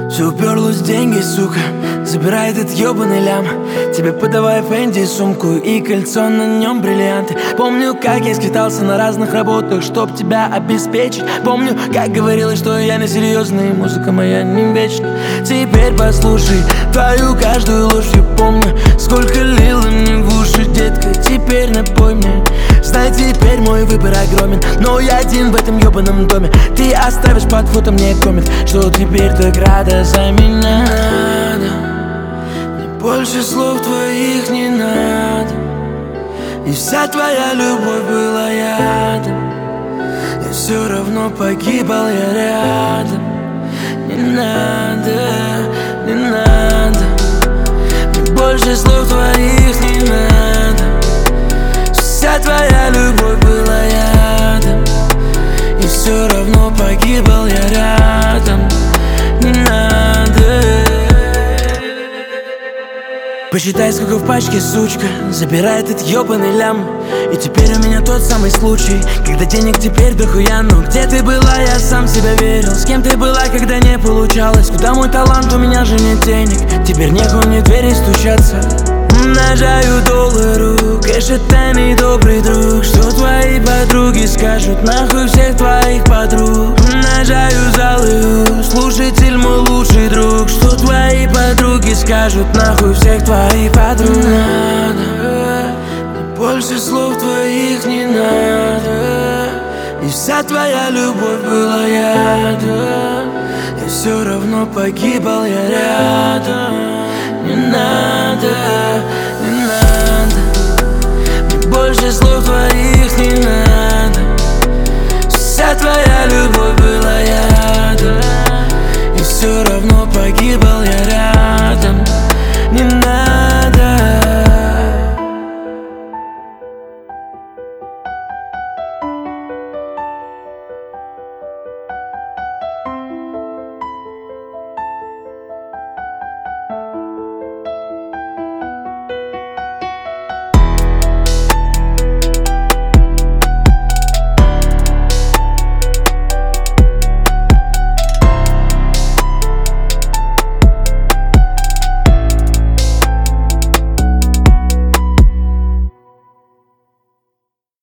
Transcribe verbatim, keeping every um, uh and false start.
Все уперлось в деньги, сука. Забирай этот ебаный лям. Тебе подавай Фенди сумку и кольцо, на нем бриллианты. Помню, как я скитался на разных работах, чтоб тебя обеспечить. Помню, как говорила, что я не серьезный, музыка моя не вечна. Теперь послушай твою каждую ложь. Я помню, сколько лила мне в уши, детка. Теперь напой мне. Знай, теперь мой выбор огромен, но я один в этом ебаном доме. Ты оставишь под фото мне коммент, что теперь так рада за меня. Мне больше слов твоих не надо, и вся твоя любовь была ядом. И все равно погибал я рядом. Не надо, не надо. Мне больше слов твоих не надо. Вся твоя любовь была ядом, и все равно погибал я рядом. Не надо. Посчитай, сколько в пачке, сучка. Забирай этот ебаный лям. И теперь у меня тот самый случай, когда денег теперь дохуя. Но где ты была, я сам себя верил. С кем ты была, когда не получалось? Куда мой талант, у меня же нет денег. Теперь некуда мне в двери стучаться. Умножаю доллары, кэш это не добрый друг. Что твои подруги скажут, нахуй всех твоих подруг. Умножаю залы, слушатель мой лучший друг. Что твои подруги скажут, нахуй всех твоих подруг. Не надо, мне больше слов твоих не надо. И вся твоя любовь была ядом, и все равно погибал я рядом. Не надо, не надо. Мне больше слов твоих не надо. Вся твоя любовь была я.